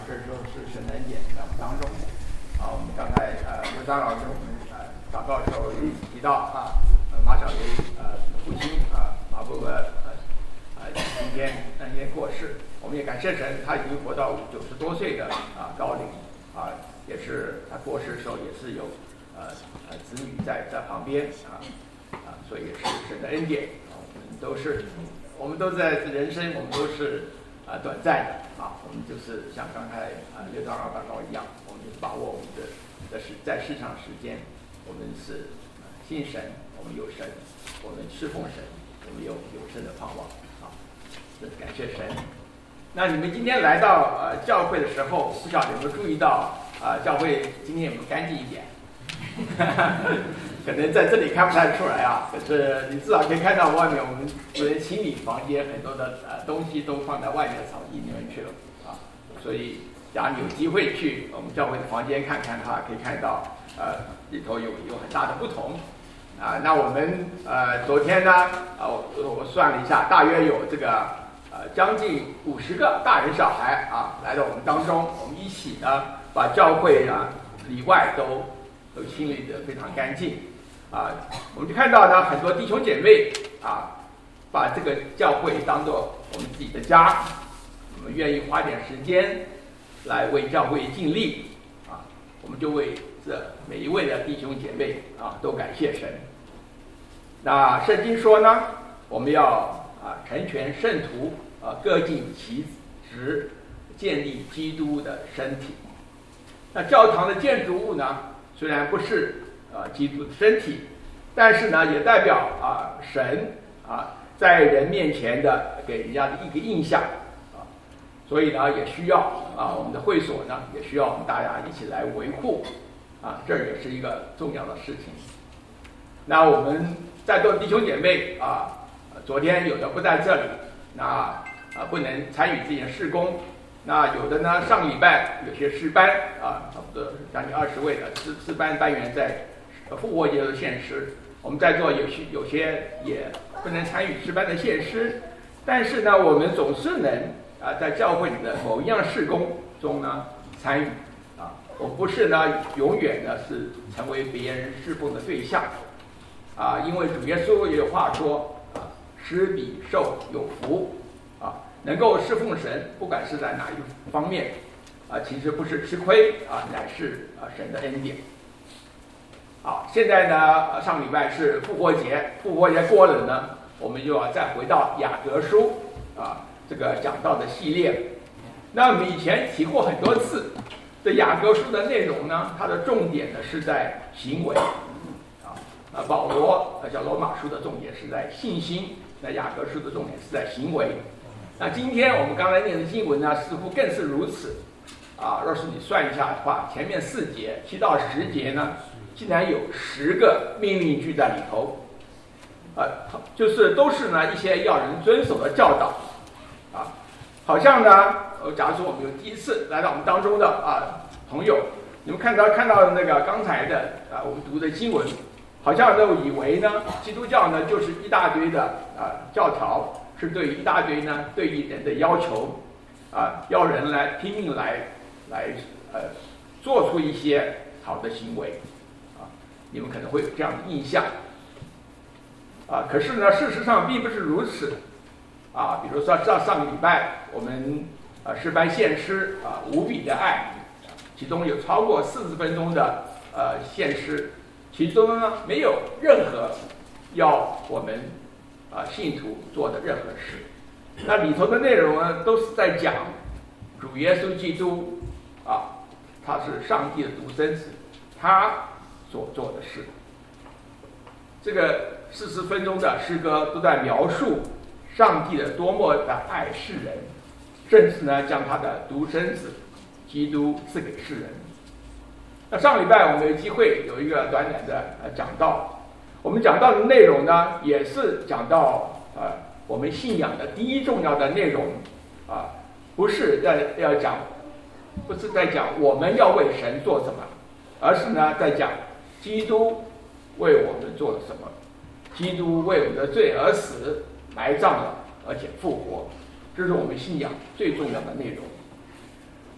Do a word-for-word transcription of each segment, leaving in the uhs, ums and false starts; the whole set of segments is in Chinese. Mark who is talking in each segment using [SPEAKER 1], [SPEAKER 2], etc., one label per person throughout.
[SPEAKER 1] 这就是神的恩典在我们当中。啊，我们刚才呃刘章老师我们呃祷告的时候提到啊，呃马小雷呃父亲啊马伯伯呃呃今天那天过世，我们也感谢神，他已经活到九十多岁的啊高龄啊，也是他过世的时候也是有呃呃子女在在旁边啊啊，所以也是神的恩典啊，我们都是我们都在人生，我们都是。啊，短暂的啊，我们就是像刚才啊刘长老祷告一样，我们就是把握我们的的时在世上时间，我们是啊信神，我们有神，我们侍奉神，我们有有神的盼望啊，这是感谢神。那你们今天来到呃教会的时候，不晓得有没有注意到啊、呃、教会今天有没有干净一点？可能在这里看不太出来啊，可是你至少可以看到外面我们昨天清理房间很多的呃东西都放在外面的草地里面去了啊，所以假如你有机会去我们教会的房间看看的话，可以看到呃里头有有很大的不同啊。那我们呃昨天呢啊我我算了一下，大约有这个呃将近五十个大人小孩啊来到我们当中，我们一起呢把教会啊里外都都清理得非常干净。啊，我们就看到呢，很多弟兄姐妹啊，把这个教会当作我们自己的家，我们愿意花点时间来为教会尽力啊，我们就为这每一位的弟兄姐妹啊都感谢神。那圣经说呢，我们要啊成全圣徒啊，各尽其职，建立基督的身体。那教堂的建筑物呢，虽然不是啊，基督的身体，但是呢，也代表啊神啊在人面前的给人家的一个印象啊，所以呢，也需要啊我们的会所呢，也需要我们大家一起来维护啊，这也是一个重要的事情。那我们在座弟兄姐妹啊，昨天有的不在这里，那啊不能参与这件事工。那有的呢，上礼拜有些诗班啊，差不多将近二十位的诗诗班班员在复活节的献诗，我们在座有些有些也不能参与诗班的献诗，但是呢，我们总是能啊在教会里的某一样事工中呢参与啊，我不是呢永远呢是成为别人侍奉的对象啊，因为主耶稣也有话说啊，施比受有福啊。能够侍奉神，不管是在哪一方面，啊，其实不是吃亏啊，乃是啊神的恩典。好，现在呢，上礼拜是复活节，复活节过了呢，我们就要再回到雅各书啊这个讲道的系列。那我们以前提过很多次，这雅各书的内容呢，它的重点呢是在行为啊，啊保罗叫罗马书的重点是在信心，那雅各书的重点是在行为。那今天我们刚才念的经文呢，似乎更是如此啊。若是你算一下的话，前面四节七到十节呢，竟然有十个命令句在里头，啊，就是都是呢一些要人遵守的教导啊。好像呢，呃，假如说我们有第一次来到我们当中的啊朋友，你们看到看到那个刚才的啊我们读的经文，好像都以为呢，基督教呢就是一大堆的啊教条。是对于一大堆呢，对于人的要求，啊，要人来拼命来来呃，做出一些好的行为，啊，你们可能会有这样的印象，啊，可是呢，事实上并不是如此，啊，比如说上上个礼拜我们啊诗班献诗啊无比的爱，其中有超过四十分钟的呃献诗，其中呢没有任何要我们。啊，信徒做的任何事，那里头的内容呢，都是在讲主耶稣基督啊，他是上帝的独生子，他所做的事。这个四十分钟的诗歌都在描述上帝的多么的爱世人，甚至呢，将他的独生子基督赐给世人。那上礼拜我们有机会有一个短短的呃讲道。我们讲到的内容呢，也是讲到呃我们信仰的第一重要的内容啊，不是在要讲，不是在讲我们要为神做什么，而是呢在讲基督为我们做了什么，基督为我们的罪而死，埋葬了，而且复活，这是我们信仰最重要的内容。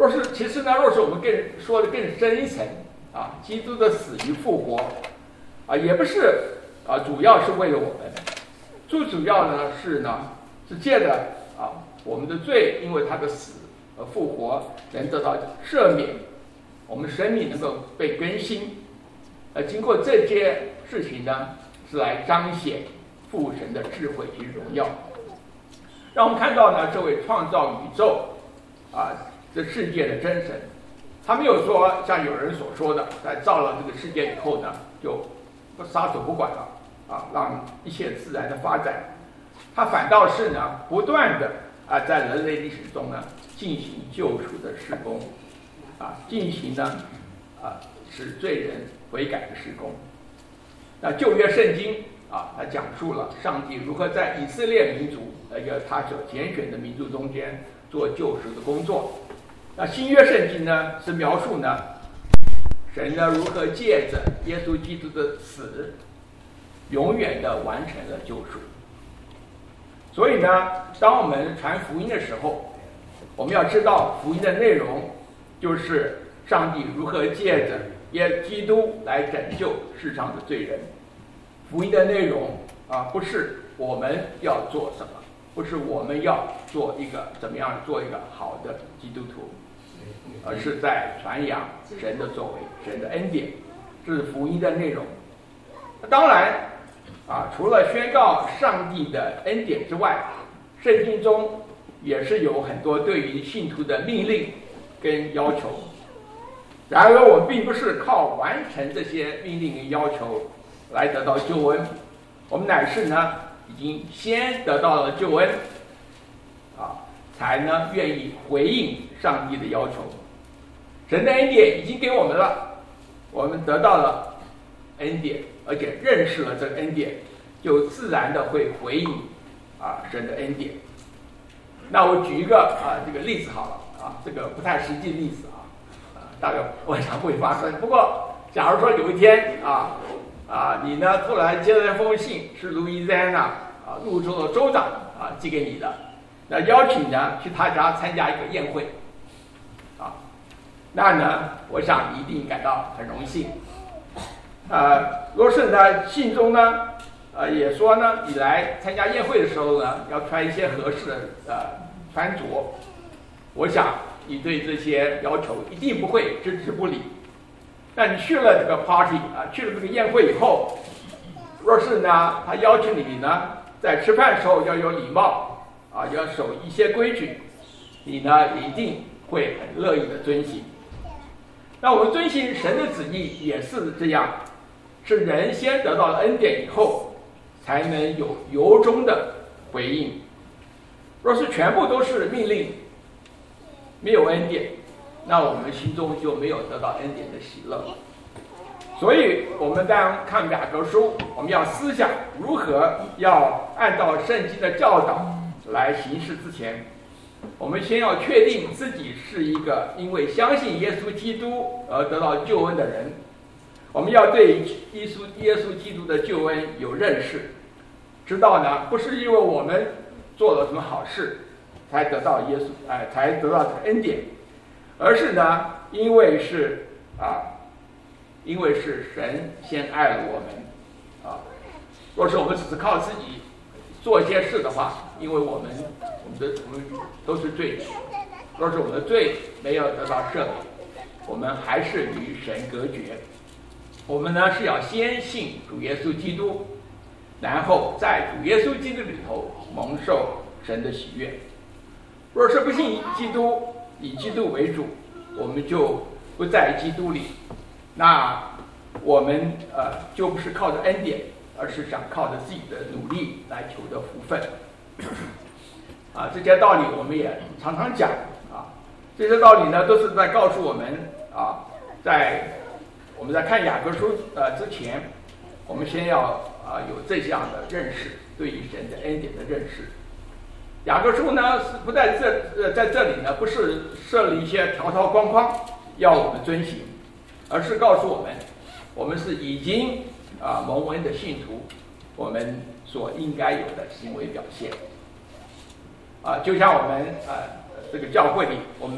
[SPEAKER 1] 若是其实呢，若是我们更说的更深一层啊，基督的死与复活啊，也不是啊，主要是为了我们，最主要呢是呢是借着啊我们的罪，因为他的死而复活，能得到赦免，我们生命能够被更新。呃，经过这些事情呢，是来彰显父神的智慧与荣耀。让我们看到呢，这位创造宇宙啊这世界的真神，他没有说像有人所说的，在造了这个世界以后呢，就不撒手不管了啊，让一切自然的发展。他反倒是呢，不断的啊，在人类历史中呢，进行救赎的事工，啊，进行呢啊，使罪人悔改的事工。那旧约圣经啊，它讲述了上帝如何在以色列民族一个他所拣选的民族中间做救赎的工作。那新约圣经呢，是描述呢，神呢如何借着耶稣基督的死，永远的完成了救赎。所以呢，当我们传福音的时候，我们要知道福音的内容就是上帝如何借着耶基督来拯救世上的罪人。福音的内容啊，不是我们要做什么，不是我们要做一个怎么样做一个好的基督徒，而是在传扬神的作为，神的恩典，这是福音的内容。当然啊，除了宣告上帝的恩典之外，圣经中也是有很多对于信徒的命令跟要求。然而我们并不是靠完成这些命令跟要求来得到救恩，我们乃是呢已经先得到了救恩啊，才呢愿意回应上帝的要求。神的恩典已经给我们了，我们得到了恩典，而且认识了这个恩典，就自然的会回应啊神的恩典。那我举一个啊这个例子好了啊，这个不太实际的例子啊，啊大概我想会发生。不过假如说有一天啊啊你呢突然接到一封信，是路易斯安那啊路州的州长啊寄给你的，那邀请呢去他家参加一个宴会啊，那呢我想你一定感到很荣幸。呃，若是呢信中呢，呃也说呢，你来参加宴会的时候呢，要穿一些合适的呃穿着。我想你对这些要求一定不会置之不理。那你去了这个 party 啊，去了这个宴会以后，若是呢他邀请你呢，在吃饭的时候要有礼貌啊，要守一些规矩，你呢一定会很乐意的遵行。那我们遵行神的旨意也是这样。是人先得到了恩典以后，才能有由衷的回应。若是全部都是命令，没有恩典，那我们心中就没有得到恩典的喜乐。所以我们当看雅各书，我们要思想如何要按照圣经的教导来行事之前，我们先要确定自己是一个因为相信耶稣基督而得到救恩的人。我们要对耶稣耶稣基督的救恩有认识，知道呢，不是因为我们做了什么好事才得到耶稣，哎、呃，才得到这个恩典，而是呢，因为是啊，因为是神先爱了我们啊。若是我们只是靠自己做一些事的话，因为我们我们的我们都是罪人，若是我们的罪没有得到赦免，我们还是与神隔绝。我们呢是要先信主耶稣基督，然后在主耶稣基督里头蒙受神的喜悦。若是不信基督，以基督为主，我们就不在基督里，那我们呃就不是靠着恩典，而是想靠着自己的努力来求得福分。啊，这些道理我们也常常讲啊，这些道理呢都是在告诉我们啊，在我们在看雅各书呃之前，我们先要啊、呃、有这样的认识，对于神的恩典的认识。雅各书呢是不在这呃在这里呢不是设立一些条条框框要我们遵行，而是告诉我们，我们是已经啊、呃、蒙恩的信徒，我们所应该有的行为表现。啊、呃，就像我们呃这个教会里，我们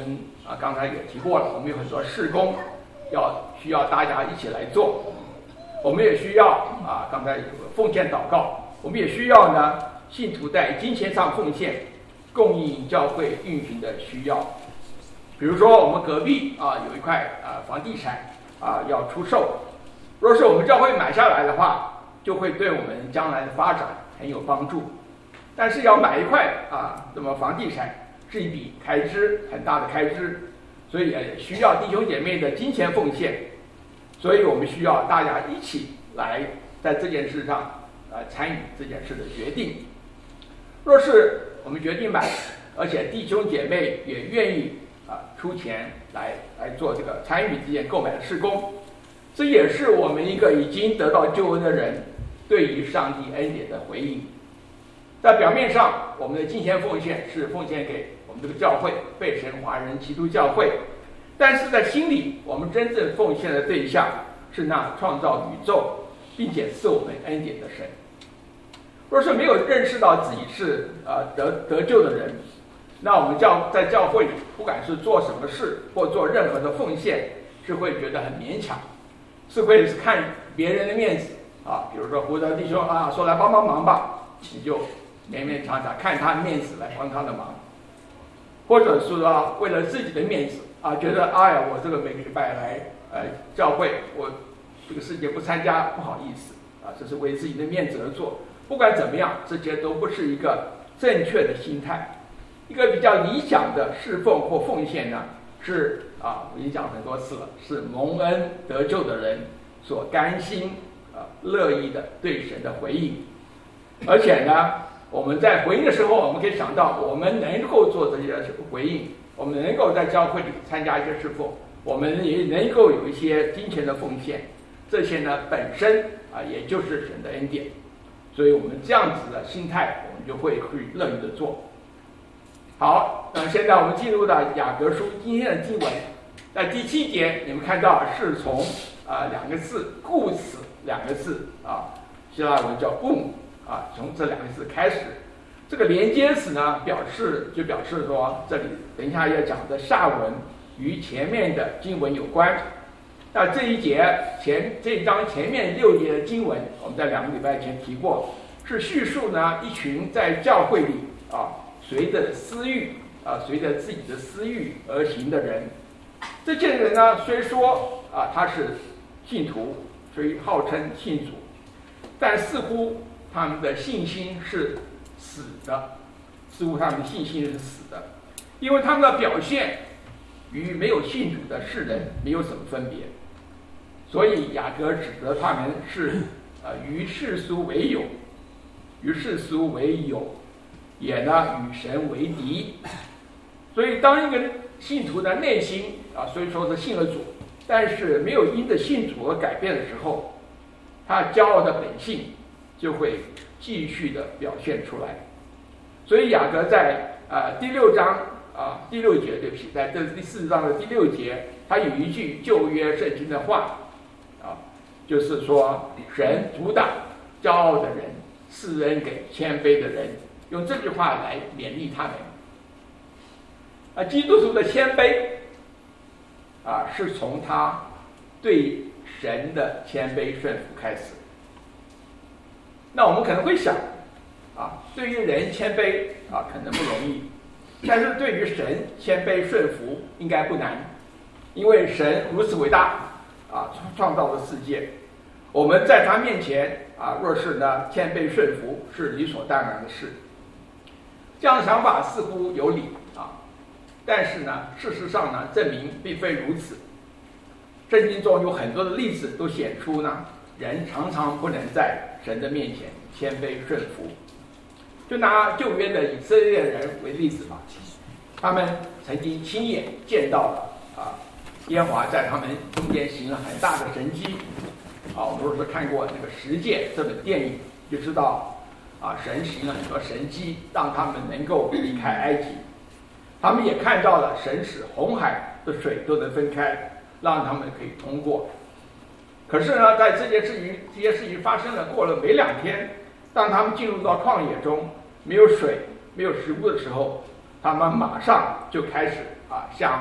[SPEAKER 1] 啊，刚才也提过了，我们有很多事工要需要大家一起来做，我们也需要啊，刚才有个奉献祷告，我们也需要呢，信徒在金钱上奉献，供应教会运行的需要。比如说我们隔壁啊有一块啊房地产啊要出售，若是我们教会买下来的话，就会对我们将来的发展很有帮助。但是要买一块啊那么房地产是一笔开支，很大的开支，所以也需要弟兄姐妹的金钱奉献，所以我们需要大家一起来在这件事上呃参与这件事的决定。若是我们决定买，而且弟兄姐妹也愿意啊出钱来来做这个参与这件购买的事工，这也是我们一个已经得到救恩的人对于上帝恩典的回应。在表面上，我们的金钱奉献是奉献给我们这个教会贝神华人基督教会，但是在心里，我们真正奉献的对象是那创造宇宙并且赐我们恩典的神。若是没有认识到自己是呃得得救的人，那我们教在教会里，不管是做什么事或做任何的奉献，是会觉得很勉强，是会是看别人的面子啊，比如说胡德弟兄啊，说来帮帮忙吧，你就勉勉强强看他的面子来帮他的忙，或者是说为了自己的面子啊，觉得哎呀，我这个每个礼拜来呃教会，我这个世界不参加不好意思啊，这是为自己的面子而做。不管怎么样，这些都不是一个正确的心态。一个比较理想的侍奉或奉献呢，是啊，我已经讲很多次了，是蒙恩得救的人所甘心啊乐意的对神的回应。而且呢，我们在回应的时候，我们可以想到，我们能够做这些回应，我们能够在教会里参加一些侍奉，我们也能够有一些金钱的奉献，这些呢本身啊也就是神的恩典。所以我们这样子的心态，我们就会去乐意的做。好，那现在我们进入到雅各书今天的经文，在第七节，你们看到是从啊、呃、两个字“故此”两个字啊，希腊文叫 “boom” 啊，从这两个字开始，这个连接词呢，表示就表示说，这里等一下要讲的下文与前面的经文有关。那这一节前这一章前面六节的经文，我们在两个礼拜前提过，是叙述呢一群在教会里啊，随着私欲啊，随着自己的私欲而行的人。这些人呢，虽说啊他是信徒，虽号称信主，但似乎他们的信心是死的，似乎他们的信心是死的，因为他们的表现与没有信主的世人没有什么分别。所以雅各指责他们是呃与世俗为友，与世俗为友，也呢与神为敌。所以当一个信徒的内心啊，虽说是信了主，但是没有因着信主而改变的时候，他骄傲的本性就会继续的表现出来。所以雅各在啊、呃、第六章啊第六节，对不起，在这第四章的第六节，他有一句旧约圣经的话。啊，就是说，神阻挡骄傲的人，赐恩给谦卑的人，用这句话来勉励他们。啊，基督徒的谦卑，啊，是从他对神的谦卑顺服开始。那我们可能会想，啊，对于人谦卑啊，可能不容易，但是对于神谦卑顺服应该不难，因为神如此伟大。啊，创造的世界，我们在他面前啊，若是呢谦卑顺服，是理所当然的事。这样的想法似乎有理啊，但是呢，事实上呢，证明并非如此。圣经中有很多的例子都显出呢，人常常不能在神的面前谦卑顺服。就拿旧约的以色列人为例子吧，他们曾经亲眼见到了啊。耶和华在他们中间行了很大的神迹，啊，我们如果是看过那个《十诫》这本电影，就知道，啊，神行了很多神迹，让他们能够离开埃及。他们也看到了神使红海的水都能分开，让他们可以通过。可是呢，在这件事情这些事情发生了，过了没两天，当他们进入到旷野中，没有水、没有食物的时候，他们马上就开始啊向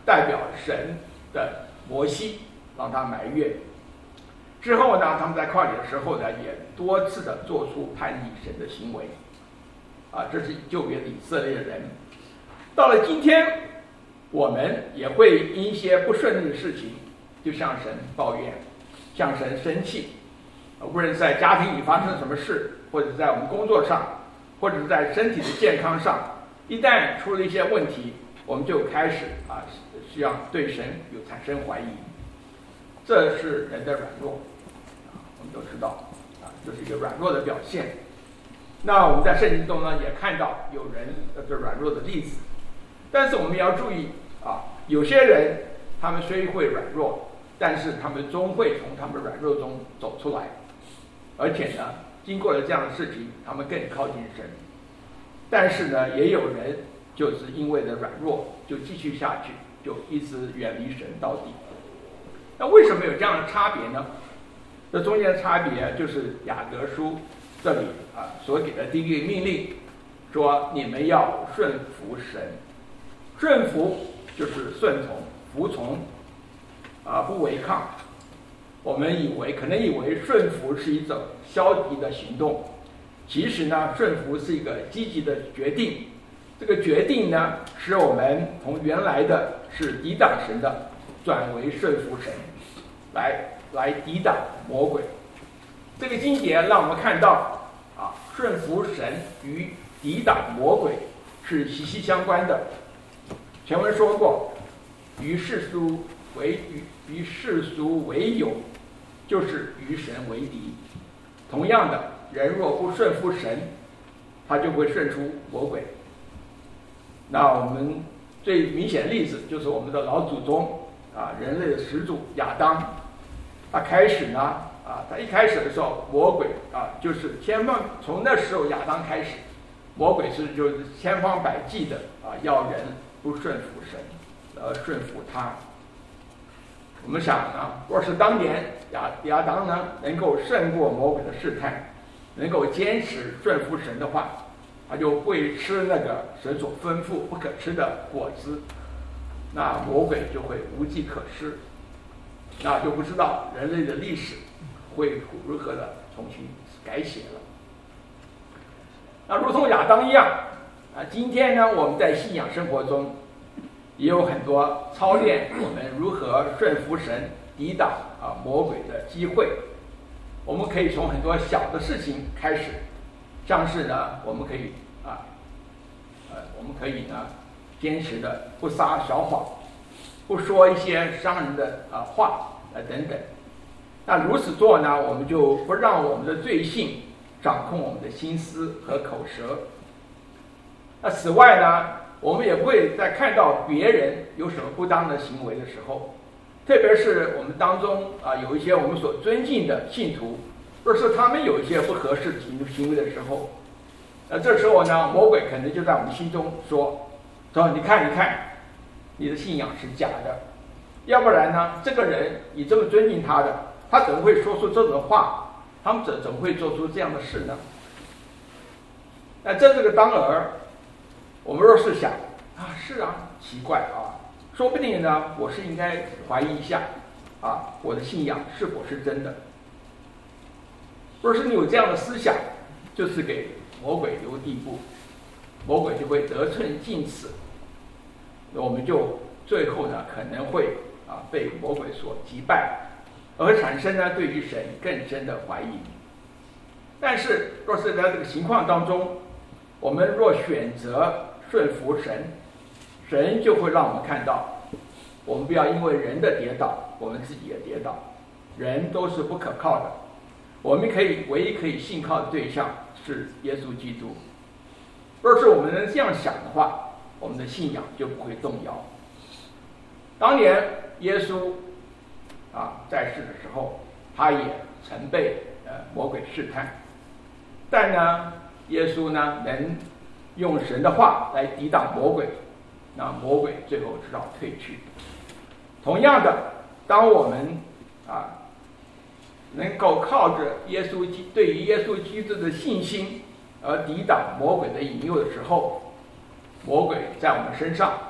[SPEAKER 1] 代表神的摩西，让他埋怨。之后呢，他们在旷野的时候呢，也多次的做出叛逆神的行为。啊，这是旧约的以色列人。到了今天，我们也会因一些不顺利的事情，就向神抱怨，向神生气。无论在家庭里发生什么事，或者在我们工作上，或者是在身体的健康上，一旦出了一些问题，我们就开始啊，需要对神有产生怀疑。这是人的软弱，啊，我们都知道，啊，这是一个软弱的表现。那我们在圣经中呢，也看到有人这软弱的例子，但是我们要注意啊，有些人他们虽会软弱，但是他们终会从他们软弱中走出来，而且呢，经过了这样的事情，他们更靠近神。但是呢，也有人就是因为的软弱，就继续下去，就一直远离神到底。那为什么有这样的差别呢？这中间的差别就是雅各书这里啊所给的第一个命令，说你们要顺服神。顺服就是顺从、服从，啊，不违抗。我们以为可能以为顺服是一种消极的行动，其实呢，顺服是一个积极的决定。这个决定呢，使我们从原来的是抵挡神的，转为顺服神，来来抵挡魔鬼。这个经节让我们看到啊，顺服神与抵挡魔鬼是息息相关的。前文说过，与世俗为与与世俗为友，就是与神为敌。同样的，人若不顺服神，他就会顺服魔鬼。那我们最明显的例子就是我们的老祖宗啊，人类的始祖亚当。他开始呢啊，他一开始的时候，魔鬼啊，就是千方从那时候亚当开始，魔鬼是就是千方百计的啊，要人不顺服神，而顺服他。我们想啊，若是当年亚亚当呢能够胜过魔鬼的试探，能够坚持顺服神的话，他就不会吃那个神所吩咐不可吃的果子，那魔鬼就会无计可施，那就不知道人类的历史会如何的重新改写了。那如同亚当一样啊，今天呢，我们在信仰生活中也有很多操练我们如何顺服神、抵挡啊魔鬼的机会。我们可以从很多小的事情开始，像是呢，我们可以啊，呃，我们可以呢，坚持的不撒小谎，不说一些伤人的啊话啊等等。那如此做呢，我们就不让我们的罪性掌控我们的心思和口舌。那此外呢，我们也不会在看到别人有什么不当的行为的时候，特别是我们当中啊有一些我们所尊敬的信徒，若是他们有一些不合适的行行为的时候，那这时候呢，魔鬼可能就在我们心中说：“说你看，你看，你的信仰是假的。要不然呢，这个人你这么尊敬他的，他怎么会说出这种话？他们怎怎么会做出这样的事呢？”那在这个当儿，我们若是想啊，是啊，奇怪啊，说不定呢，我是应该怀疑一下啊，我的信仰是否是真的。若是你有这样的思想，就是给魔鬼留地步，魔鬼就会得寸进尺，我们就最后呢可能会啊被魔鬼所击败，而产生呢对于神更深的怀疑。但是若是在这个情况当中，我们若选择顺服神，神就会让我们看到，我们不要因为人的跌倒，我们自己也跌倒。人都是不可靠的，我们可以唯一可以信靠的对象是耶稣基督。若是我们能这样想的话，我们的信仰就不会动摇。当年耶稣啊在世的时候，他也曾被呃魔鬼试探，但呢，耶稣呢能用神的话来抵挡魔鬼，那魔鬼最后只好退去。同样的，当我们啊能够靠着耶稣基对于耶稣基督的信心而抵挡魔鬼的引诱的时候，魔鬼在我们身上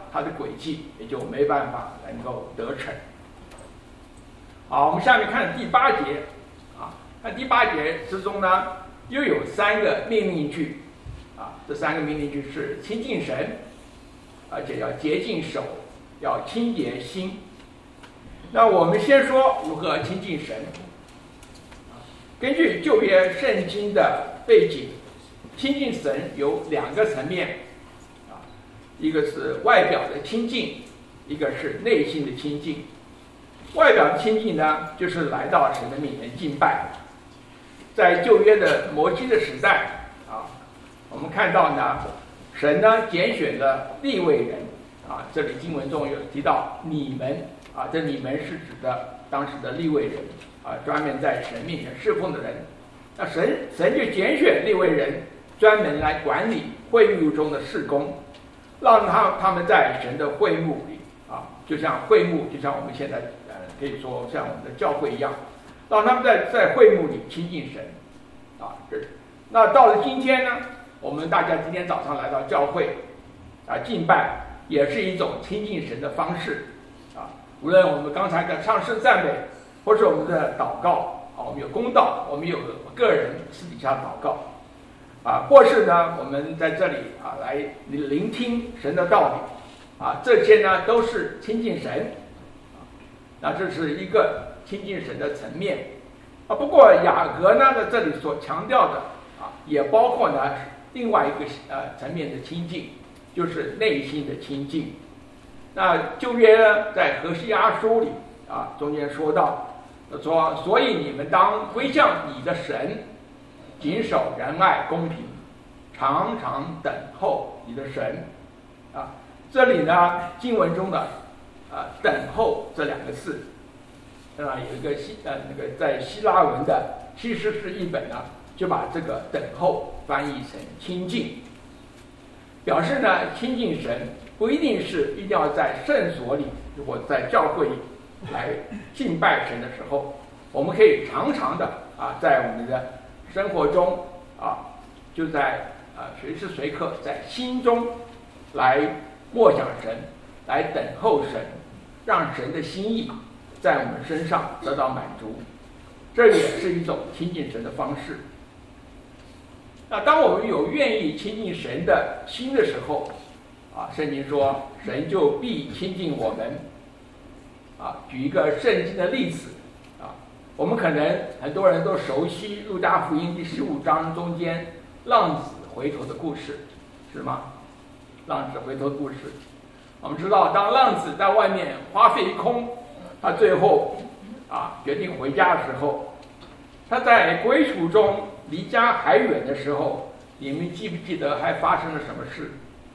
[SPEAKER 1] 他的诡计也就没办法能够得逞。好，我们下面看第八节啊，那第八节之中呢，又有三个命令句啊，这三个命令句是亲近神，而且要洁净手，要清洁心。那我们先说如何亲近神。根据旧约圣经的背景，亲近神有两个层面啊，一个是外表的亲近，一个是内心的亲近。外表的亲近呢，就是来到神的面前敬拜。在旧约的摩西的时代啊，我们看到呢，神呢拣选了利未人啊，这里经文中有提到你们啊，这你们是指的当时的利未人啊，专门在神面前侍奉的人。那神神就拣选利未人，专门来管理会幕中的事工，让他他们在神的会幕里啊，就像会幕，就像我们现在呃可以说像我们的教会一样，让他们在在会幕里亲近神啊。这那到了今天呢，我们大家今天早上来到教会啊敬拜，也是一种亲近神的方式啊。无论我们刚才的唱诗赞美，或是我们的祷告啊，我们有公道，我们有个人私底下祷告啊，或是呢我们在这里啊来聆听神的道理啊，这些呢都是亲近神啊。那这是一个亲近神的层面啊。不过雅各呢在这里所强调的啊，也包括呢另外一个呃层面的亲近，就是内心的亲近。那旧约呢在何西阿书里啊中间说到说，所以你们当归向你的神，谨守仁爱公平，常常等候你的神啊。这里呢经文中的啊等候这两个字啊，有一个希呃那个在希腊文的希斯士译本呢，就把这个等候翻译成亲近，表示呢亲近神不一定是一定要在圣所里或在教会里来敬拜神的时候，我们可以常常的啊在我们的生活中啊，就在啊随时随刻在心中来默想神，来等候神，让神的心意在我们身上得到满足，这也是一种亲近神的方式。那当我们有愿意亲近神的心的时候啊，圣经说神就必亲近我们啊。举一个圣经的例子啊，我们可能很多人都熟悉路加福音第十五章中间浪子回头的故事，是吗？浪子回头的故事，我们知道当浪子在外面花费一空，他最后啊决定回家的时候，他在归途中离家还远的时候，你们记不记得还发生了什么事？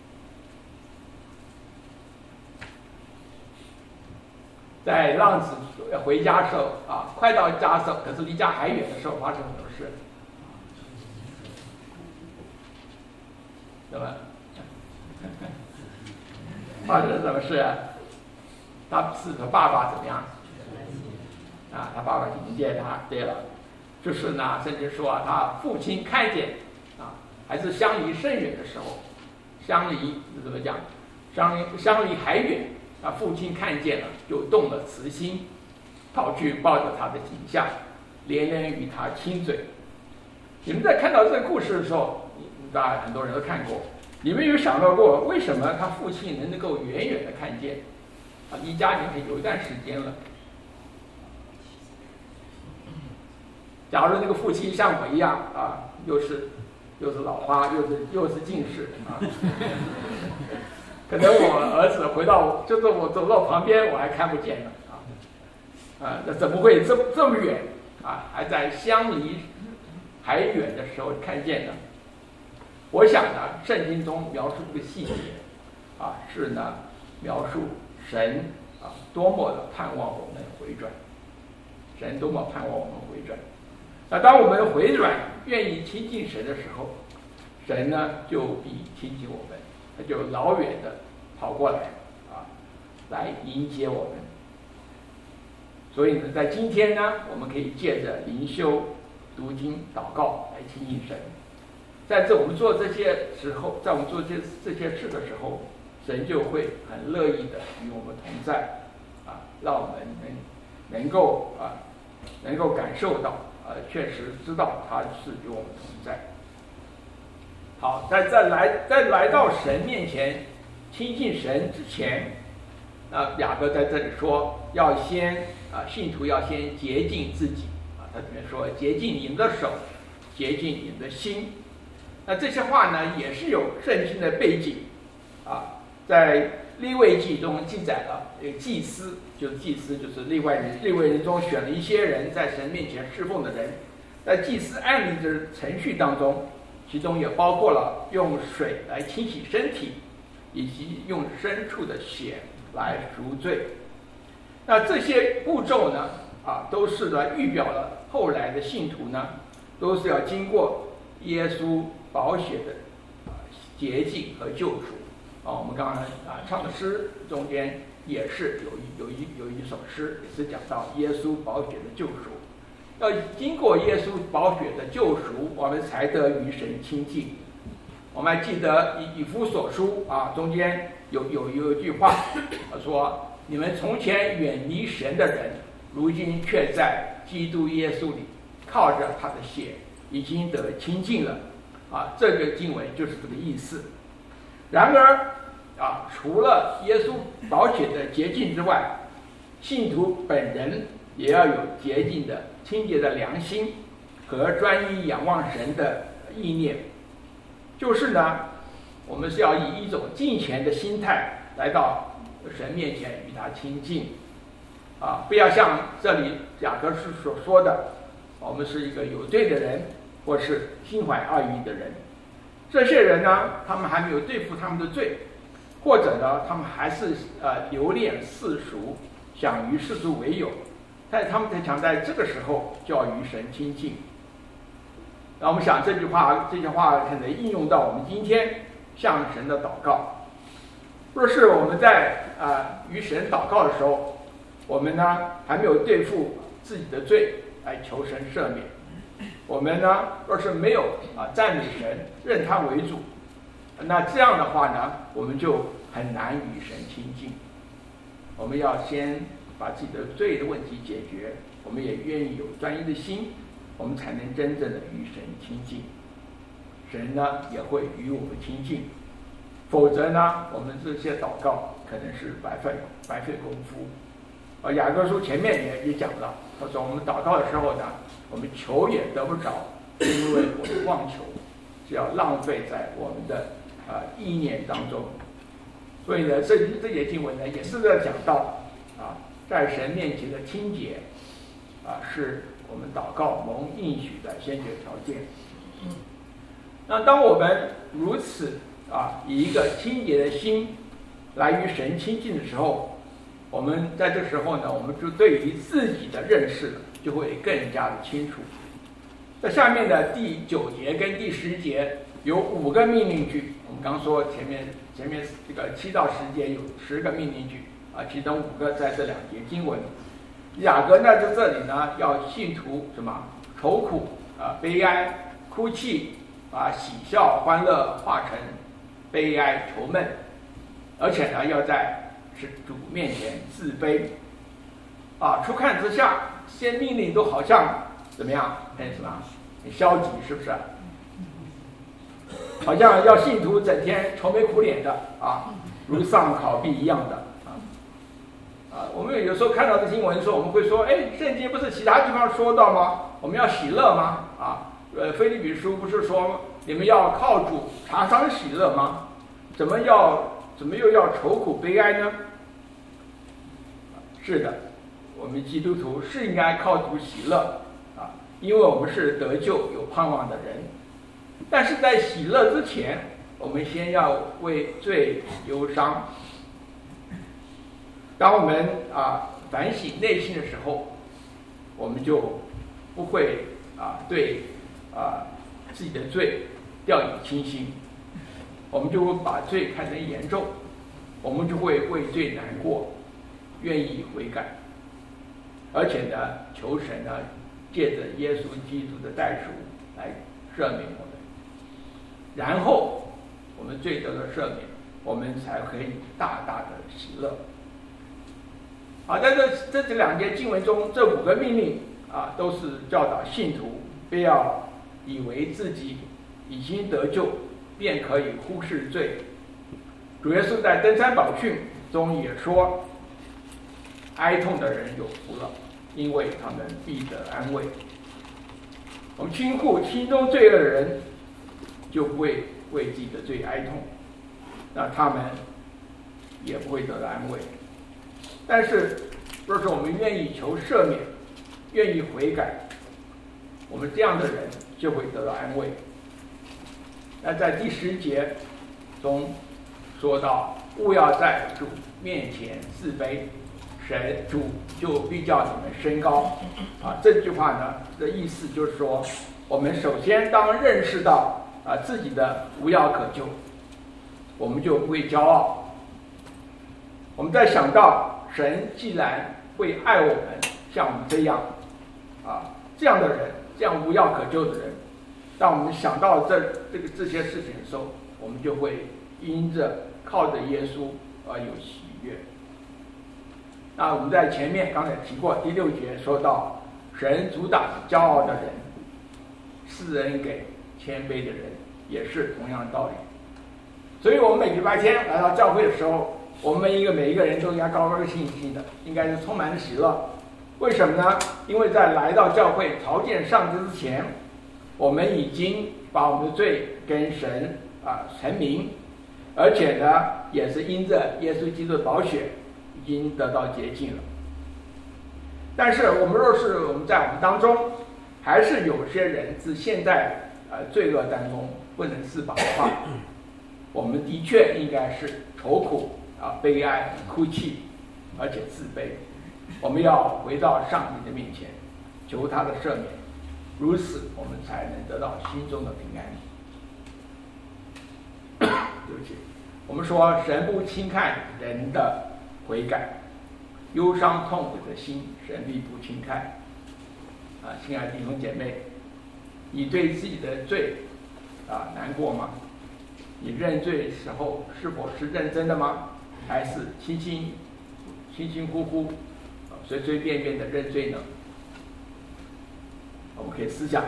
[SPEAKER 1] 在浪子回家的时候啊，快到家的时候，可是离家还远的时候，发生什么事？怎么？发生了什么事啊？他是他爸爸怎么样？啊，他爸爸迎接他。对了，就是呢，甚至说、啊、他父亲看见啊，还是相离甚远的时候，相离怎么讲？相离相离还远。他父亲看见了，就动了慈心，跑去抱着他的颈项，连连与他亲嘴。你们在看到这个故事的时候，大家很多人都看过，你们有想到过为什么他父亲能够远远的看见？啊，离家已经有一段时间了。假如那个父亲像我一样啊，又是又是老花，又是又是近视啊。可能我儿子回到，就是我走到旁边，我还看不见了啊，啊，那怎么会这么这么远啊？还在相离还远的时候看见呢？我想呢，圣经中描述这个细节啊，是呢描述神啊多么的盼望我们回转，神多么盼望我们回转。那当我们回转，愿意亲近神的时候，神呢就必亲近我们。他就老远的跑过来啊，来迎接我们。所以呢，在今天呢，我们可以借着灵修、读经、祷告来亲近神。在这我们做这些时候，在我们做这这些事的时候， 神就会很乐意的与我们同在，啊，让我们能能够啊能够感受到，呃，确实知道他是与我们同在。好，在在来在来到神面前亲近神之前，啊，雅各在这里说要先啊，信徒要先洁净自己啊，他这边说洁净你们的手，洁净你们的心。那这些话呢，也是有圣经的背景啊，在利未记中记载了，有祭司，就是祭司就是利未人，利未人中选了一些人在神面前侍奉的人，在祭司按立的程序当中，其中也包括了用水来清洗身体，以及用牲畜的血来赎罪。那这些步骤呢，啊，都是呢预表了后来的信徒呢，都是要经过耶稣宝血的啊洁净和救赎。啊，我们刚刚啊唱的诗中间也是有一有一有一首诗，也是讲到耶稣宝血的救赎。要经过耶稣宝血的救赎，我们才得与神亲近。我们还记得以以弗所书啊，中间有有有一句话，他说：“你们从前远离神的人，如今却在基督耶稣里，靠着他的血，已经得亲近了。”啊，这个经文就是这个意思。然而啊，除了耶稣宝血的洁净之外，信徒本人也要有洁净的、清洁的良心和专一仰望神的意念。就是呢，我们是要以一种敬虔的心态来到神面前与他亲近，啊，不要像这里雅各书所说的，我们是一个有罪的人，或是心怀恶意的人。这些人呢，他们还没有对付他们的罪，或者呢，他们还是呃留恋世俗，想与世俗为友，但他们才想在这个时候就要与神亲近。那我们想这句话，这句话可能应用到我们今天向神的祷告。若是我们在啊、呃、与神祷告的时候，我们呢还没有对付自己的罪来求神赦免，我们呢若是没有啊赞美神，认他为主，那这样的话呢，我们就很难与神亲近。我们要先把自己的罪的问题解决，我们也愿意有专一的心，我们才能真正的与神亲近。神呢也会与我们亲近，否则呢，我们这些祷告可能是白费白费功夫。啊，雅各书前面也也讲了，他说我们祷告的时候呢，我们求也得不着，因为我们妄求是要浪费在我们的啊、呃、意念当中。所以呢，这这些经文呢，也是在讲到啊，在神面前的清洁啊，是我们祷告蒙应许的先决条件。那当我们如此啊，以一个清洁的心来与神亲近的时候，我们在这时候呢，我们就对于自己的认识就会更加的清楚。在下面的第九节跟第十节有五个命令句，我们刚说前面前面这个七到十节有十个命令句啊，其中五个在这两节经文。雅各呢在这里呢，要信徒什么愁苦啊、悲哀、哭泣啊、喜笑、欢乐化成悲哀、愁闷，而且呢要在主面前自卑啊。初看之下，这些命令都好像怎么样？很什么？很消极，是不是？好像要信徒整天愁眉苦脸的啊，如丧考妣一样的啊啊！我们有时候看到的经文说，我们会说，哎，圣经不是其他地方说到吗？我们要喜乐吗？啊，呃，腓立比书不是说你们要靠主常常喜乐吗？怎么要怎么又要愁苦悲哀呢？是的，我们基督徒是应该靠主喜乐啊，因为我们是得救有盼望的人。但是在喜乐之前，我们先要为罪忧伤。当我们啊反省内心的时候，我们就不会啊对啊自己的罪掉以轻心，我们就会把罪看成严重，我们就会为罪难过，愿意悔改，而且呢，求神呢借着耶稣基督的代赎来赦免我们。然后我们罪得了赦免， 我们才可以大大的喜乐。啊，在这这这两节经文中，这五个命令啊，都是教导信徒不要以为自己已经得救，便可以忽视罪。主耶稣在登山宝训中也说，哀痛的人有福了，因为他们必得安慰。我们轻忽心中罪恶的人，就不会为自己的罪哀痛，那他们也不会得到安慰。但是若是我们愿意求赦免，愿意悔改，我们这样的人就会得到安慰。那在第十节中说到，勿要在主面前自卑，神主就必叫你们升高。啊，这句话呢的意思就是说，我们首先当认识到啊自己的无药可救，我们就不会骄傲。我们再想到神既然会爱我们，像我们这样啊这样的人，这样无药可救的人，当我们想到这这个这些事情的时候，我们就会因着靠着耶稣而有喜悦。那我们在前面刚才提过，第六节说到，神阻挡骄傲的人，施恩给谦卑的人，也是同样的道理。所以我们每个礼拜天来到教会的时候，我们一个每一个人都应该高高兴兴的，应该是充满了喜乐。为什么呢？因为在来到教会朝见上帝之前，我们已经把我们的罪跟神啊陈明，而且呢，也是因着耶稣基督的宝血已经得到洁净了。但是我们若是我们在我们当中，还是有些人是现在呃罪恶当中不能自拔的话，我们的确应该是愁苦啊、悲哀、哭泣，而且自卑。我们要回到上帝的面前，求他的赦免，如此我们才能得到心中的平安。对不起，我们说神不轻看人的悔改，忧伤痛苦的心神必不轻看。啊，亲爱的弟兄姐妹，你对自己的罪啊难过吗？你认罪的时候是否是认真的吗？还是轻轻轻轻呼呼、啊、随随便便的认罪呢？我们可以思想。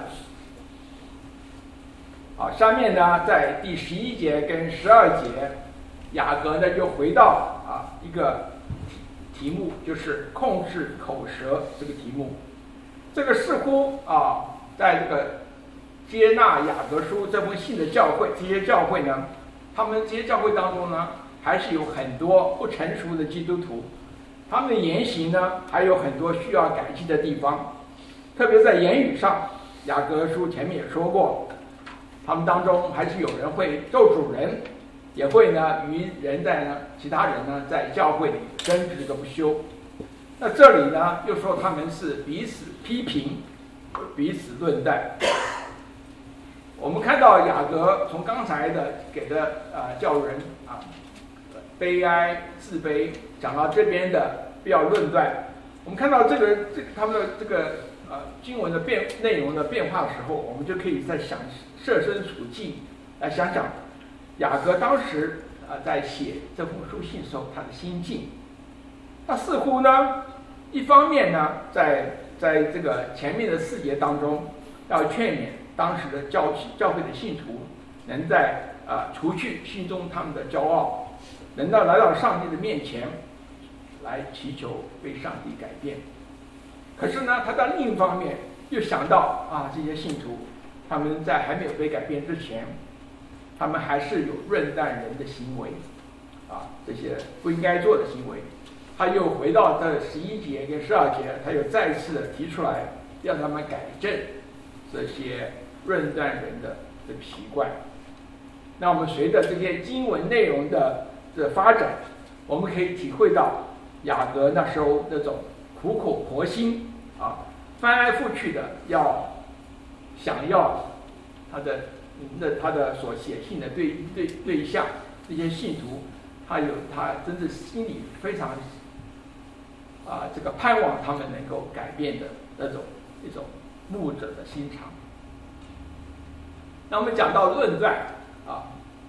[SPEAKER 1] 好，下面呢，在第十一节跟十二节，雅各呢就回到啊一个题目，就是控制口舌这个题目。这个似乎啊，在这个接纳雅各书这封信的教会，这些教会呢，他们这些教会当中呢，还是有很多不成熟的基督徒，他们的言行呢，还有很多需要改进的地方，特别在言语上，雅各书前面也说过，他们当中还是有人会咒主人，也会呢与人在呢其他人呢在教会里争执个不休。那这里呢又说他们是彼此批评，彼此论断。我们看到雅各从刚才的给的呃教人啊悲哀自卑，讲到这边的不要论断。我们看到这个这个他们的这个呃经文的变内容的变化的时候，我们就可以在想设身处境来想想雅各当时啊、呃、在写这封书信的时候他的心境。那似乎呢，一方面呢，在在这个前面的四节当中，要劝勉当时的教教会的信徒，能在啊、呃、除去心中他们的骄傲，能到来到上帝的面前，来祈求被上帝改变。可是呢，他在另一方面又想到啊，这些信徒他们在还没有被改变之前，他们还是有论断人的行为，啊，这些不应该做的行为。他又回到这十一节跟十二节，他又再次的提出来，让他们改正这些论断人的这个习惯。那我们随着这些经文内容的的发展，我们可以体会到雅各那时候那种苦口婆心啊，翻来覆去的要想要他的那他的所写信的对对对象这些信徒，他有他真的心里非常啊这个盼望他们能够改变的那种一种牧者的心肠。那我们讲到论断啊，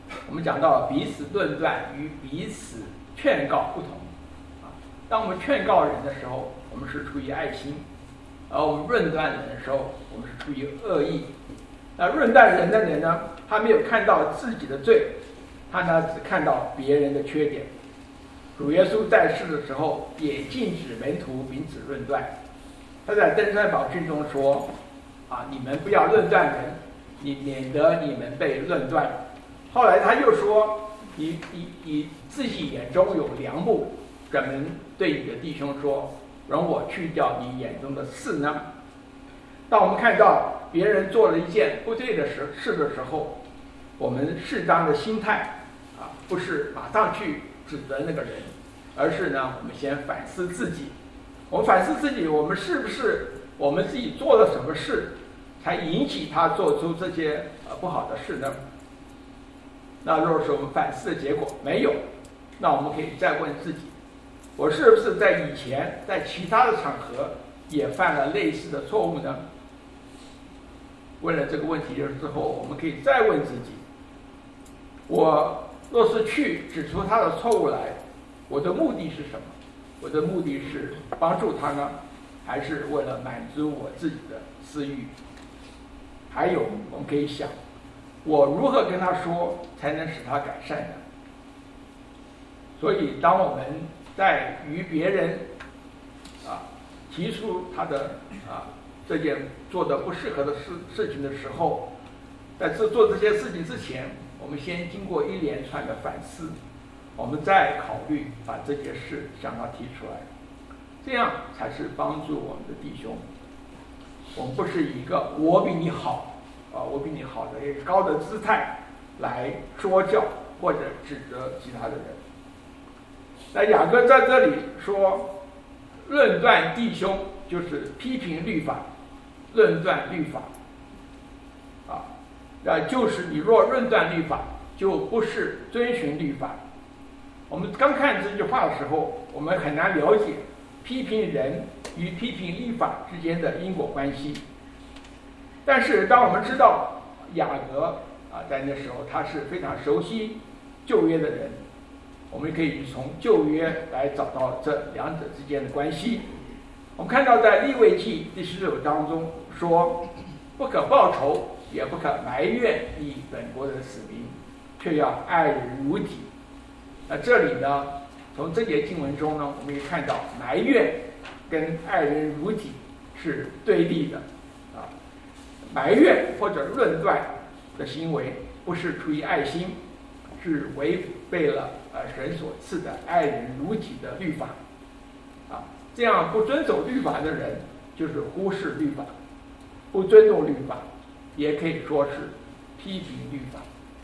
[SPEAKER 1] 我们讲到彼此论断与彼此劝告不同啊。当我们劝告人的时候，我们是出于爱心；而我们论断人的时候，我们是出于恶意。那论断人的人呢，他没有看到自己的罪，他呢只看到别人的缺点。主耶稣在世的时候也禁止门徒彼此论断。他在登山宝训中说：“啊，你们不要论断人，你免得你们被论断。”后来他又说：“你你你自己眼中有梁木，怎么对你的弟兄说，容我去掉你眼中的刺呢？”当我们看到别人做了一件不对的事事的时候，我们适当的心态啊，不是马上去指责那个人，而是呢，我们先反思自己。我们反思自己，我们是不是我们自己做了什么事，才引起他做出这些呃不好的事呢？那若是我们反思的结果没有，那我们可以再问自己：我是不是在以前在其他的场合也犯了类似的错误呢？问了这个问题之后，我们可以再问自己：我若是去指出他的错误来，我的目的是什么？我的目的是帮助他呢，还是为了满足我自己的私欲？还有，我们可以想，我如何跟他说才能使他改善呢？所以，当我们在与别人啊提出他的啊这件做的不适合的事事情的时候，在这做这些事情之前，我们先经过一连串的反思，我们再考虑把这件事向他提出来，这样才是帮助我们的弟兄。我们不是以一个我比你好啊，我比你好的一个高的姿态来说教或者指责其他的人。那雅各在这里说，论断弟兄就是批评律法，论断律法啊，那就是你若论断律法，就不是遵循律法。我们刚看这句话的时候，我们很难了解批评人与批评律法之间的因果关系。但是当我们知道雅各啊，在那时候他是非常熟悉旧约的人，我们可以从旧约来找到这两者之间的关系。我们看到在利未记第十九章中说：“不可报仇，也不可埋怨你本国的死民，却要爱人如己。”那这里呢，从这节经文中呢，我们可以看到埋怨跟爱人如己是对立的啊。埋怨或者论断的行为不是出于爱心，是违背了呃神所赐的爱人如己的律法啊。这样不遵守律法的人，就是忽视律法，不尊重律法，也可以说是批评律法。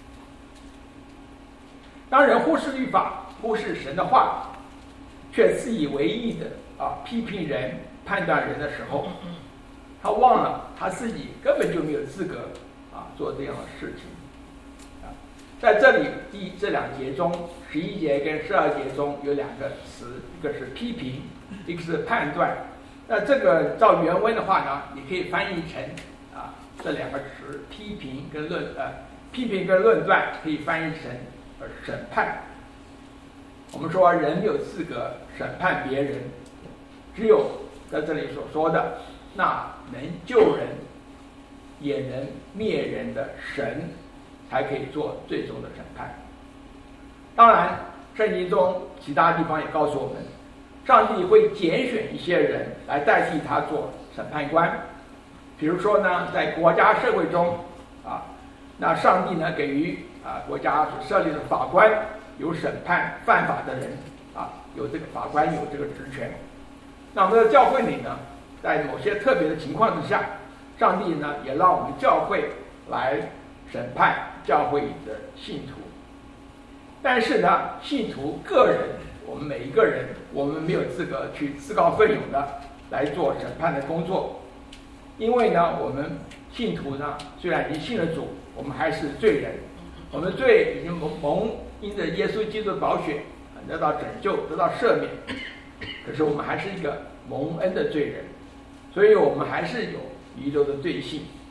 [SPEAKER 1] 当人忽视律法，忽视神的话，却自以为意的啊批评人、判断人的时候，他忘了他自己根本就没有资格啊做这样的事情。啊，在这里第这两节中，十一节跟十二节中有两个词，一个是批评，一个是判断。那这个照原文的话呢，你可以翻译成啊这两个词，批评跟论呃批评跟论断可以翻译成呃审判。我们说人没有资格审判别人，只有在这里所说的那能救人也能灭人的神才可以做最终的审判。当然圣经中其他地方也告诉我们，上帝会拣选一些人来代替他做审判官。比如说呢，在国家社会中啊，那上帝呢给予啊国家所设立的法官有审判犯法的人啊，有这个法官有这个职权。那我们的教会里呢，在某些特别的情况之下，上帝呢也让我们教会来审判教会里的信徒。但是呢，信徒个人，我们每一个人，我们没有资格去自告奋勇的来做审判的工作，因为呢，我们信徒呢虽然已经信了主，我们还是罪人，我们罪已经蒙蒙因着耶稣基督的宝血得到拯救，得到赦免，可是我们还是一个蒙恩的罪人，所以我们还是有遗留的罪性。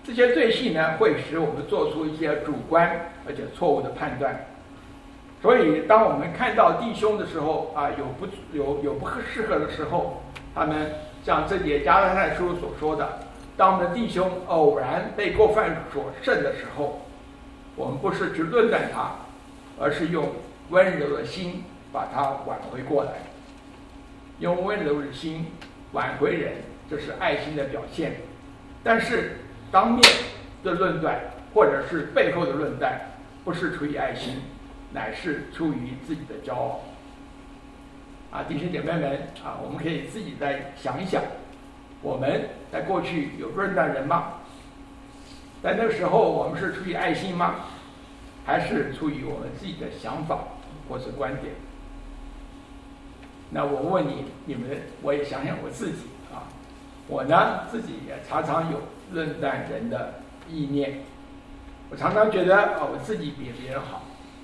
[SPEAKER 1] 这些罪性呢，会使我们做出一些主观而且错误的判断。所以，当我们看到弟兄的时候啊，有不有有不适合的时候，他们像这节加拉太书所说的，当我们的弟兄偶然被过犯所胜的时候，我们不是去论断他，而是用温柔的心把他挽回过来。用温柔的心挽回人，这是爱心的表现。但是当面的论断，或者是背后的论断，不是出于爱心，乃是出于自己的骄傲。啊，弟兄姐妹们啊，我们可以自己再想一想，我们在过去有论断人吗？在那个时候，我们是出于爱心吗？还是出于我们自己的想法或是观点？那我问你，你们，我也想想我自己啊，我呢自己也常常有论断人的意念，我常常觉得啊，我自己比别人好。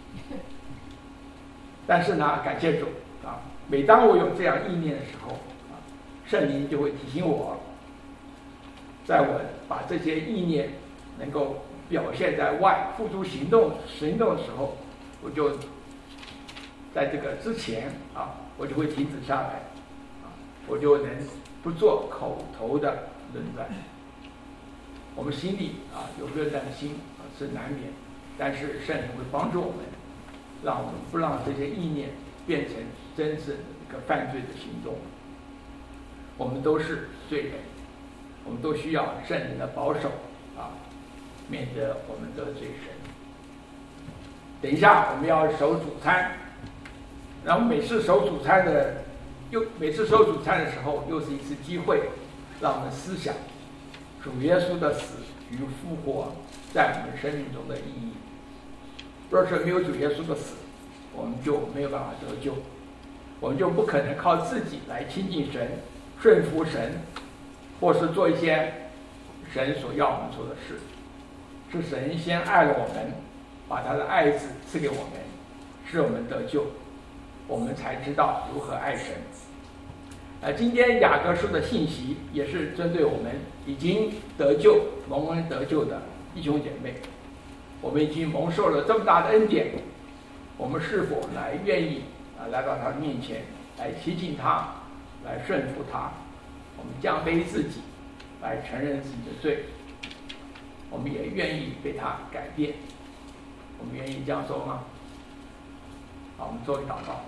[SPEAKER 1] 但是呢，感谢主啊，每当我有这样意念的时候啊，圣灵就会提醒我，在我把这些意念能够表现在外、付诸行动行动的时候，我就在这个之前啊，我就会停止下来，啊，我就能不做口头的论断。我们心里啊有论断的心啊是难免，但是圣灵会帮助我们，让我们不让这些意念变成真正的一个犯罪的行动。我们都是罪人，我们都需要圣灵的保守啊，免得我们得罪神。等一下我们要守主餐，然后每次守主餐的，又每次守主餐的时候，又是一次机会，让我们思想主耶稣的死与复活在我们生命中的意义。若是没有主耶稣的死，我们就没有办法得救，我们就不可能靠自己来亲近神、顺服神，或是做一些神所要我们做的事。是神先爱了我们，把他的爱子赐给我们，使我们得救，我们才知道如何爱神。呃，今天雅各书的信息也是针对我们已经得救、蒙恩得救的弟兄姐妹。我们已经蒙受了这么大的恩典，我们是否来愿意啊来到他面前，来亲近他，来顺服他？我们降卑自己，来承认自己的罪。我们也愿意被他改变。我们愿意这样做吗？好，我们做一祷告。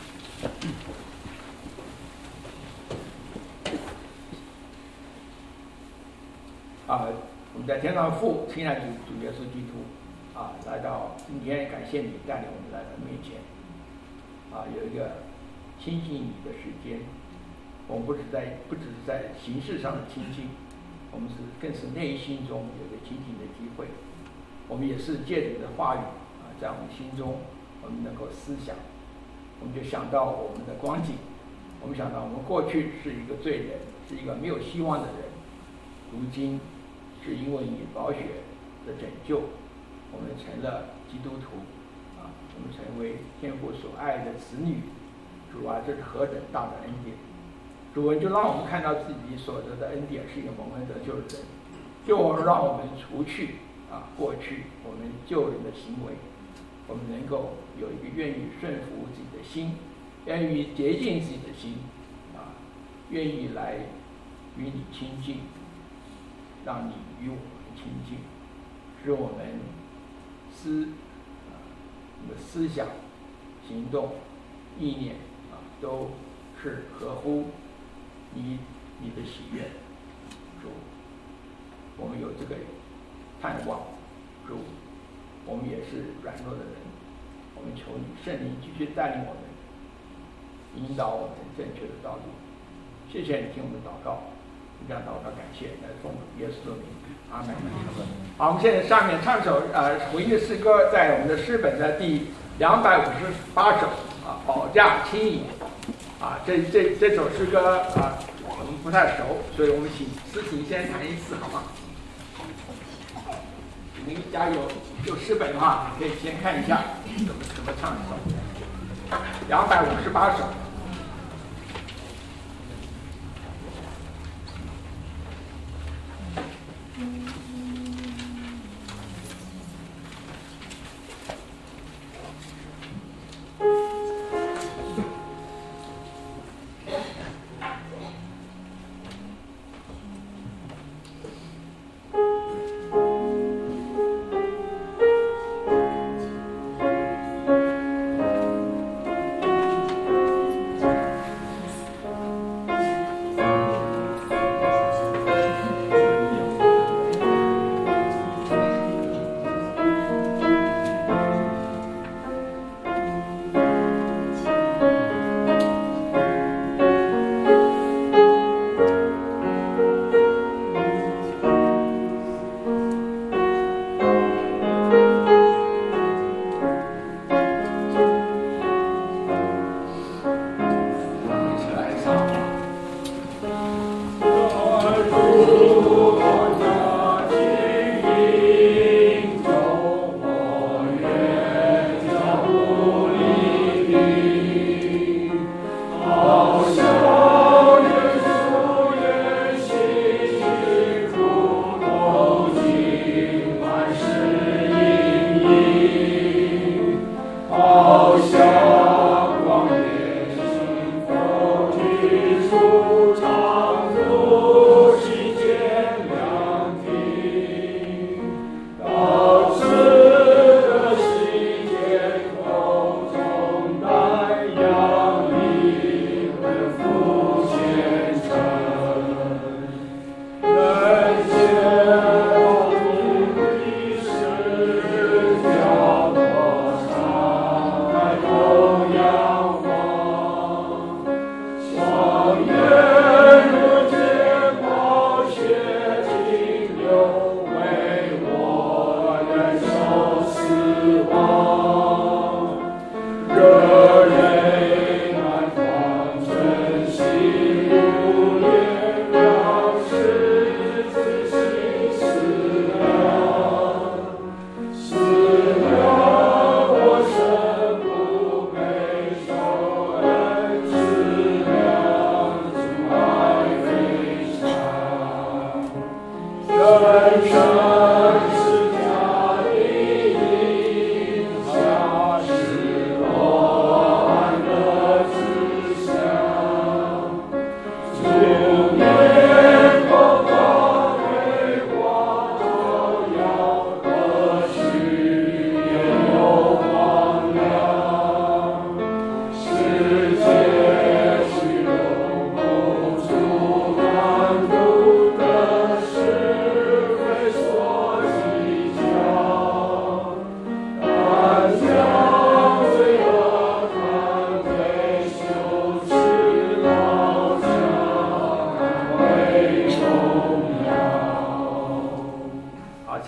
[SPEAKER 1] 啊，我们在天上父，亲爱的主耶稣基督，啊，来到今天，感谢你带领我们来到面前，啊，有一个亲近你的时间。我们不只在不只是在形式上的亲近，我们是更是内心中有一个亲近的机会。我们也是借着你的话语啊，在我们心中，我们能够思想，我们就想到我们的光景，我们想到我们过去是一个罪人，是一个没有希望的人，如今是因为你宝血的拯救，我们成了基督徒啊，我们成为天父所爱的子女。主啊，这是何等大的恩典！主啊，就让我们看到自己所得的恩典是一个蒙恩得救的人，就让我们除去啊过去我们救人的行为，我们能够有一个愿意顺服自己的心，愿意洁净自己的心啊，愿意来与你亲近，让你与我们亲近，使我们思啊你的思想、行动、意念啊都是合乎你你的喜悦。主，我们有这个盼望。主，我们也是软弱的人，我们求你圣灵继续带领我们，引导我们正确的道路。谢谢你听我们祷告，这样祷告感谢，来奉主耶稣的名，阿门。好，我们现在下面唱首呃回应的诗歌，在我们的诗本的第两百五十八首啊，保驾轻盈啊，这这这首诗歌啊，我们不太熟，所以我们请思琪先弹一次，好吗？您家有有诗本的话，可以先看一下怎么怎么唱一首，两百五十八首。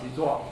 [SPEAKER 1] 起坐。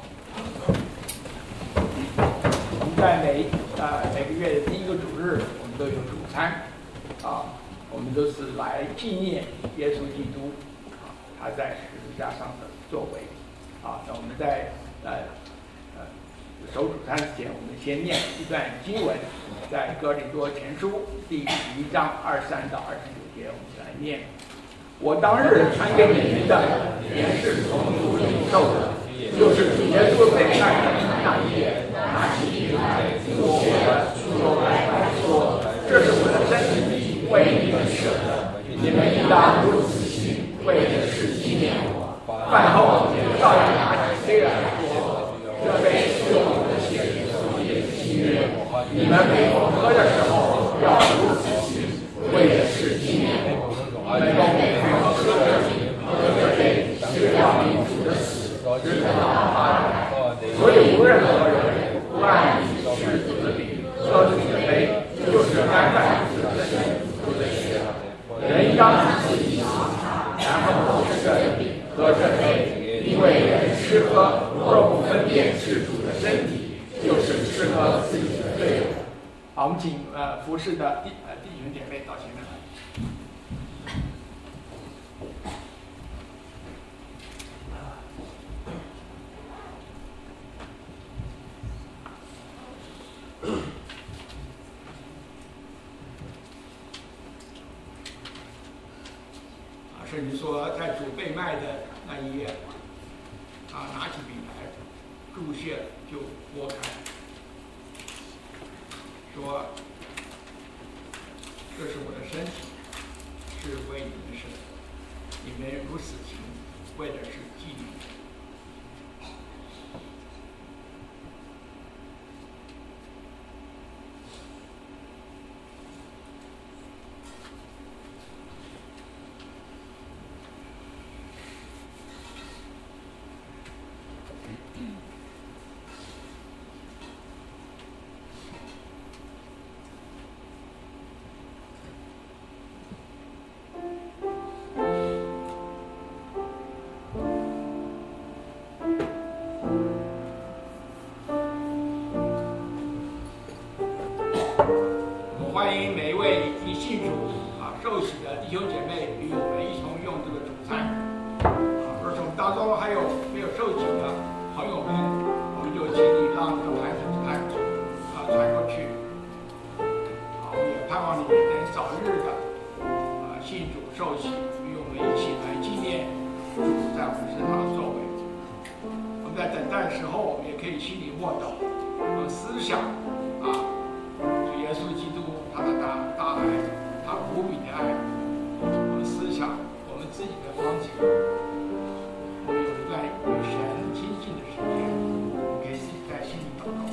[SPEAKER 1] 我们在每呃每个月的第一个主日，我们都有主餐，啊，我们都是来纪念耶稣基督，啊，他在十字架上的作为，啊，那我们在呃呃守主餐之前，我们先念一段经文，在哥林多前书第十一章二十三到二十九节，我们来念。我当日传给你们的，原是从主领受的，就是主耶稣被卖的那一夜，拿起饼来，经过我的说来说，这是我的身体，为你们舍的，你们应当如此行，为的是纪念我。饭后，照样拿起杯来说，这杯是我的血所立的契约，你们每逢喝的时候，要如此行，为的是纪念我。你们都每逢喝这饼，喝这杯，是要明主的死，直到他来。所以无任何人不按理吃主的饼，喝主的杯，就是干犯主的身，主的血。人应当自己查，然后吃这饼，喝这杯，因为人吃喝若不分辨是主的身体，就是吃喝自己的罪。好，我们请呃服侍的弟呃弟兄姐妹到前面来。甚至说，在主被卖的那一夜，啊，拿起饼来，注谢就拨开，说：“这是我的身体，是为你们舍的，你们如此行，为的是纪念我。”欢迎每一位已信主啊受洗的弟兄姐妹与我们一同用这个主餐啊，而且我们当中还有没有受洗的朋友们，我们就请你让这盘主餐啊传过去。好，我们也盼望你能早日的啊信主受洗，与我们一起来纪念主在我们身上的作为。我们在等待的时候，我们也可以心里默祷，呃思想啊。耶稣基督他的大大爱，他无比的爱，我们思想我们自己的光景，我们有一段与神亲近的时间，给自己在心里祷告。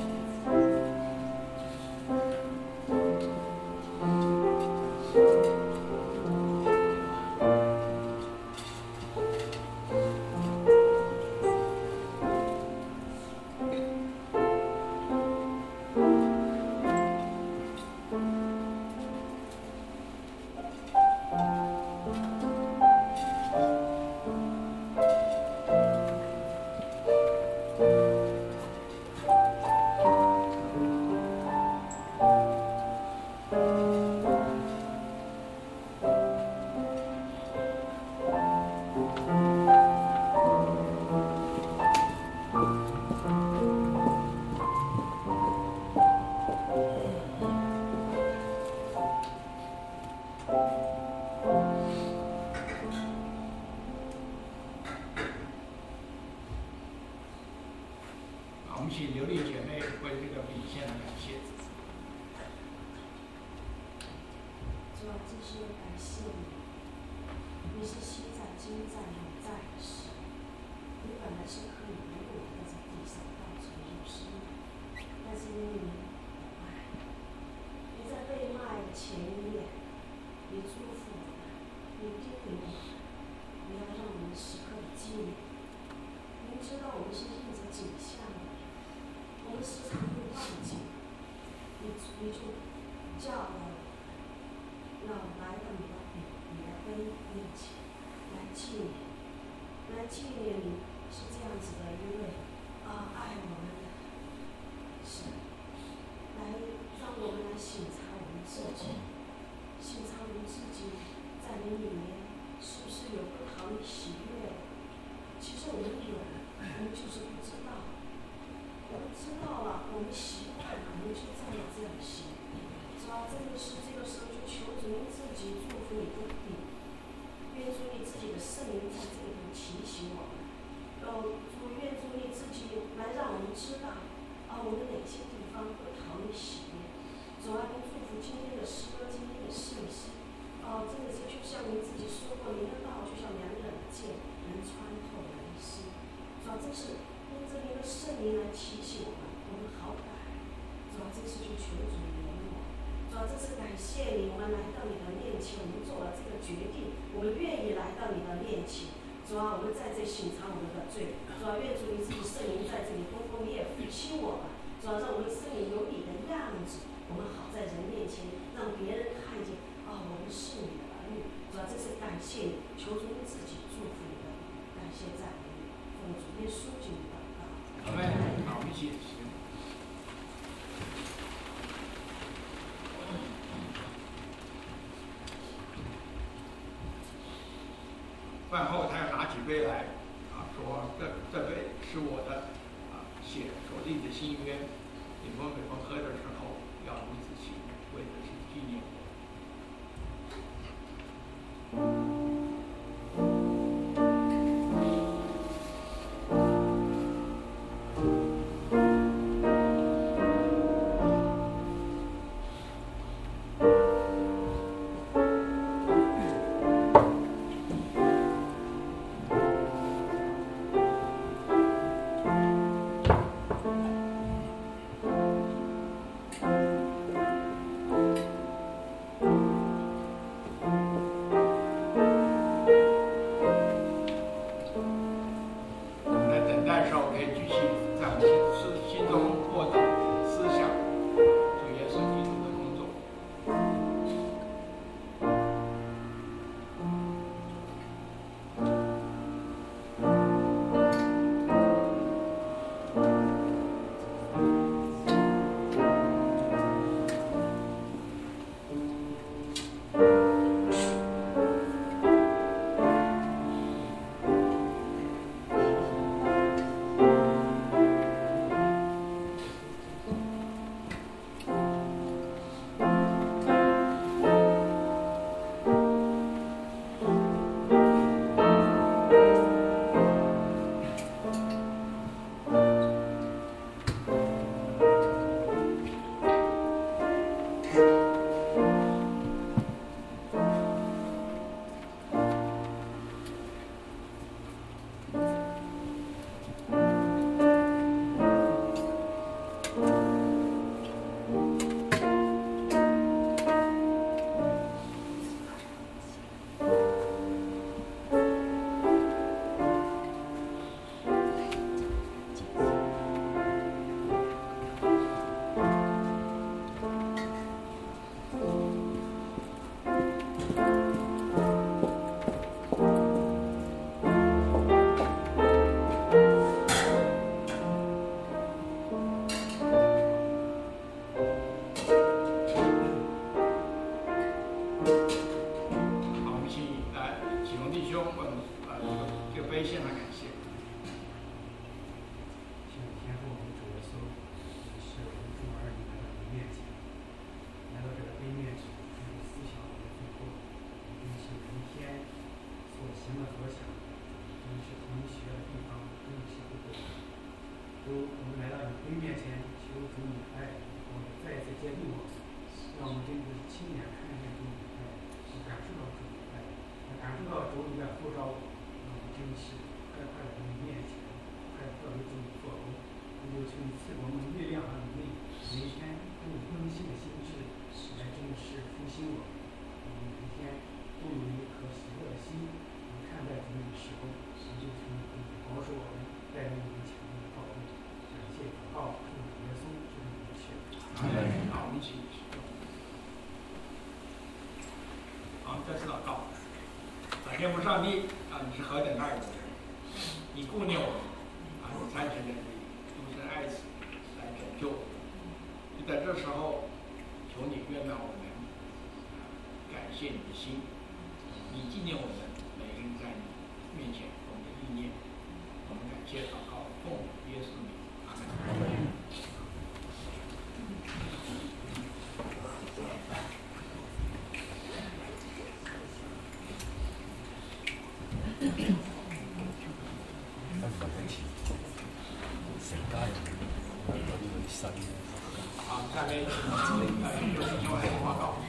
[SPEAKER 1] 我们请刘丽姐妹为这个笔献感谢。
[SPEAKER 2] 主啊，这是感谢你，你是昔在、今在、永在的神。你本来是可以如果活在地上到处有生命，但是因为你爱，你在被卖前一夜，你祝福我们，你叮咛我们，你要让我们时刻的纪念。您知道我们是印着景象的。我们时常会忘记，你你就叫了要来到你的你的杯面前来纪念，来纪念你是这样子的，因为啊、爱我们的神，来让我们来省察我们自己，省察我们自己在你里面是不是有不讨你喜悦的。其实我们有，我们就是不知道。我们知道了，我们习惯了，我们就这样这样行。是吧？真的是这个时候就求主你自己祝福你的地，愿主你自己的圣灵在这里头提醒我们，呃，主愿主你自己来让我们知道啊，我们哪些地方不讨你喜悦。主啊，您祝福今天的诗歌，今天的信息，啊，真的是就像您自己说过，您的道就像两刃的剑，能穿透人心。主啊，真是用这边的圣灵来提醒我们，我们好改。主啊，这次就求主怜悯。主要这次感谢你，我们来到你的面前，我们做了这个决定，我们愿意来到你的面前。主啊，我们在这省察我们的罪。主啊，愿主你自己圣灵在这里公公也复兴我们。主啊，让我们生命有你的样子，我们好在人面前让别人看见啊、哦，我们是你的儿女。主啊，这是感谢你，求主你自己祝福你的，感谢赞美你，奉主耶稣基督的祷告。
[SPEAKER 1] 好，我们一起。饭后，他要拿起杯来，啊，说这这杯是我的啊血所立的新约，你们每逢喝的时候要如此行，为的是纪念我。天父上帝啊，你是何等爱我们！
[SPEAKER 3] 你顾念我们，啊，你残存的你独生爱子来拯救我们。就在这时候，求你原谅我们，啊，感谢你的心，你纪念我们每个人在你面前我们的意念，我们感谢祷告，奉耶稣名，阿门。好，下面请呃有请教来报告。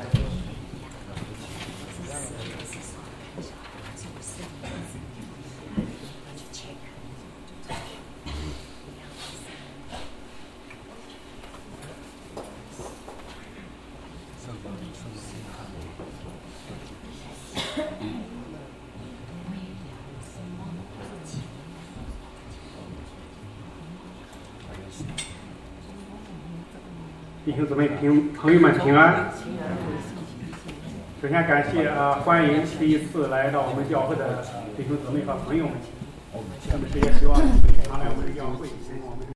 [SPEAKER 4] 弟兄姊妹平朋友们平安。首先感谢啊，欢迎第一次来到我们教会的弟兄姊妹和朋友们。我们是也希望你们常来我们的教会，跟我们。